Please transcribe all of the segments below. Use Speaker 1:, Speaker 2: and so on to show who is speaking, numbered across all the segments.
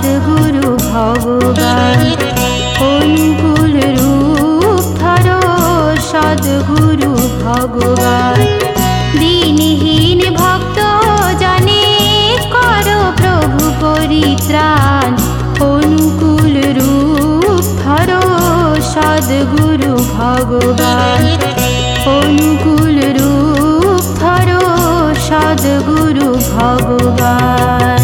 Speaker 1: সদ্গুরু ভগবান। অনুকূল রূপ ধরো সদ্গুরু ভগবান। দিনহীন ভক্ত জনে করো প্রভু পরিত্রাণ। অনুকূল রূপ ধরো সদ্গুরু ভগবান। অনুকূল রূপ ধরো সদ্গুরু ভগবান।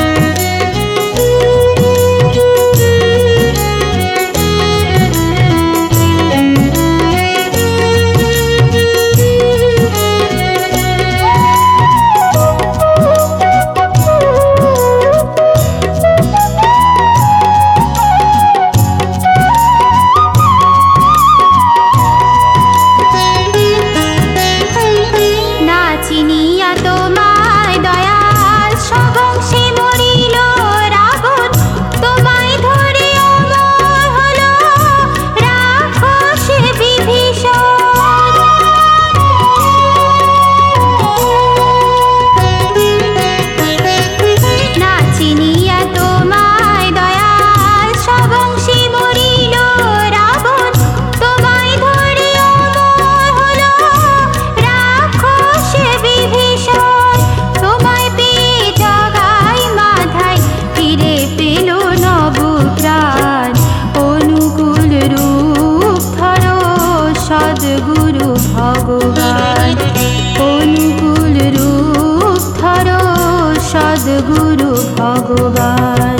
Speaker 1: সদ্গুরু ভগবান। অনুকূল রূপ ধরো সদ্গুরু ভগবান।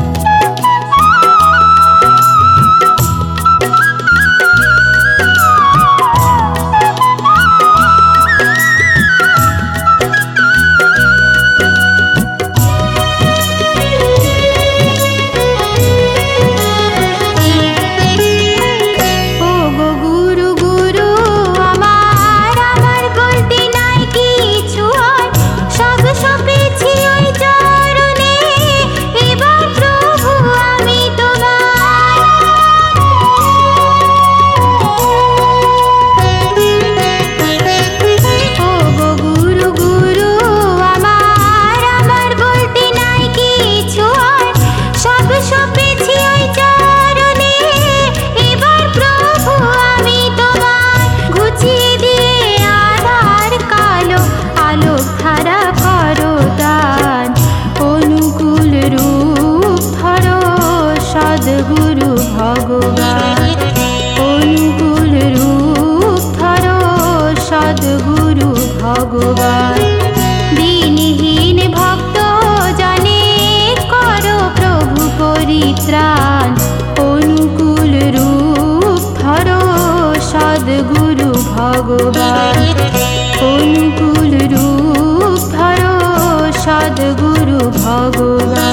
Speaker 1: সদ্গুরু ভগবান। অনুকূল রূপ ধরো সদ্গুরু ভগবান। দিনহীন ভক্ত জনে করো প্রভু পরিত্রাণ। অনুকূল রূপ ধরো সদ্গুরু ভগবান। অনুকূল রূপ ধরো সদ্গুরু ভগবান।